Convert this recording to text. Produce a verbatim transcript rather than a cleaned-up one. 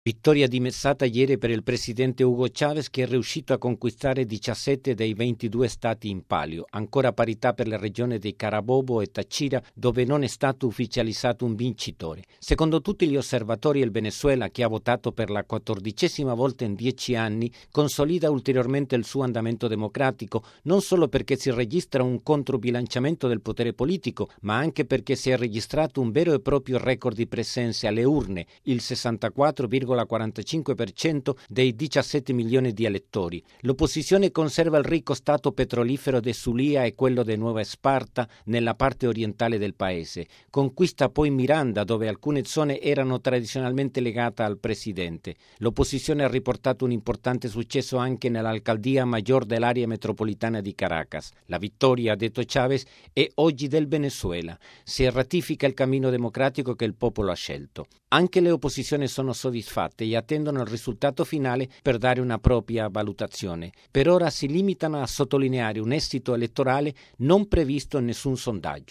Vittoria dimezzata ieri per il presidente Hugo Chávez, che è riuscito a conquistare diciassette dei ventidue stati in palio, ancora parità per la regione di Carabobo e Táchira, dove non è stato ufficializzato un vincitore. Secondo tutti gli osservatori, il Venezuela, che ha votato per la quattordicesima volta in dieci anni, consolida ulteriormente il suo andamento democratico, non solo perché si registra un controbilanciamento del potere politico, ma anche perché si è registrato un vero e proprio record di presenze alle urne, il sessantaquattro virgola quarantacinque per cento dei diciassette milioni di elettori. L'opposizione conserva il ricco stato petrolifero di Zulia e quello di Nueva Esparta nella parte orientale del paese. Conquista poi Miranda, dove alcune zone erano tradizionalmente legate al presidente. L'opposizione ha riportato un importante successo anche nell'alcaldia maggior dell'area metropolitana di Caracas. La vittoria, ha detto Chávez, è oggi del Venezuela. Si ratifica il cammino democratico che il popolo ha scelto. Anche le opposizioni sono soddisfatte e attendono il risultato finale per dare una propria valutazione. Per ora si limitano a sottolineare un esito elettorale non previsto in nessun sondaggio.